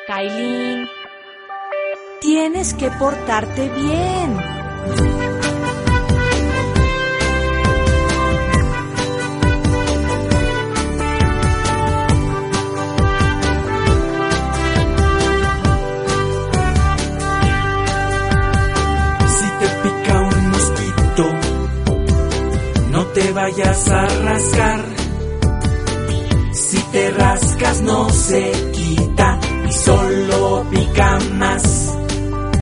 Kailin, tienes que portarte bien. Si te pica un mosquito, no te vayas a rascar. Si te rascas no se quita y solo pica más.